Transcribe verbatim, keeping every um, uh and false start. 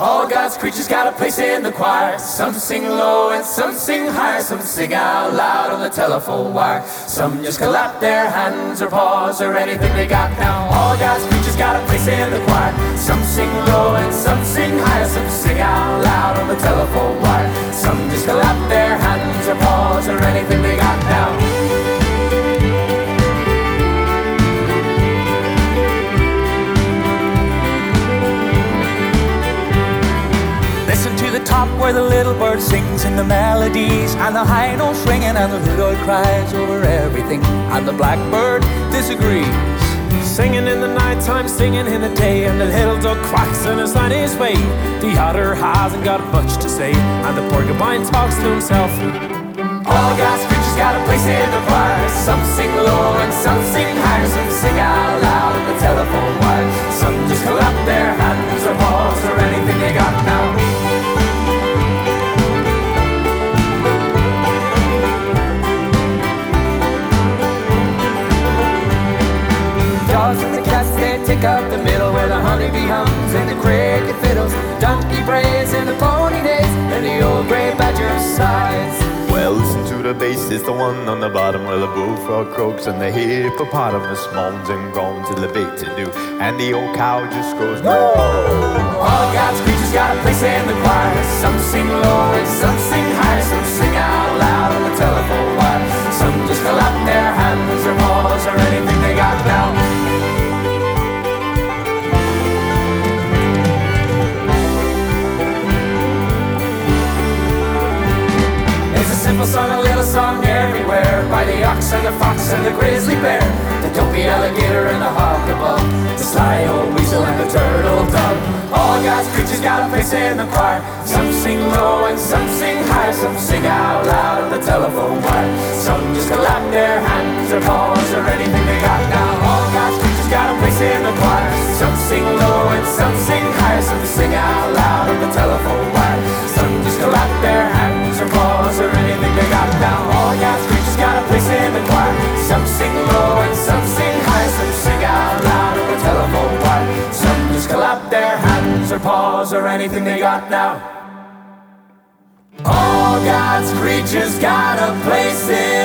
All God's creatures got a place in the choir. Some sing low and some sing high. Some sing out loud on the telephone wire. Some just clap their hands or paws or anything they got now. All God's creatures got a place in the choir. Some sing low and some sing high. Some sing out loud on the telephone wire. Some just clap their hands or paws or anything they got now. Top where the little bird sings in the melodies, and the high notes ringing, and the little dog cries over everything, and the blackbird disagrees. Singing in the night time, singing in the day, and the little dog quacks and is on his way. The otter hasn't got much to say, and the porcupine talks to himself. All God's creatures got a place in the choir. Some sing low and some sing high. Some sing out loud on the telephone wire. Some just clap their hands or paws or anything they got now. And the cats, they take up the middle where the honeybee hums and the cricket fiddles, donkey brays and the pony days, and the old grey badger sighs. Well, listen to the bass, it's the one on the bottom where the bullfrog croaks and the hippopotamus moans and groans till the bait to do, and the old cow just goes moo. All God's creatures got a place in the choir. Some sing low and some sing high. Some sing out loud on the telephone wire. Some just clap their hands or paws or anything they got now. Simple song, a little song everywhere, by the ox and the fox and the grizzly bear, the dopey alligator and the hawkabug, the sly old weasel and the turtle dove. All God's creatures got a place in the choir. Some sing low and some sing high. Some sing out loud on the telephone wire. Some just clap their hands or paws or anything they got now. All God's creatures got a place in the choir. Some sing low and some sing high. Some sing out loud on the telephone wire. Some just clap their hands or paws or anything they got now. All God's creatures got a place in the choir. Some sing low and some sing high. Some sing out loud on the telephone wire. Some just clap their hands or paws or anything they got now. All God's creatures got a place in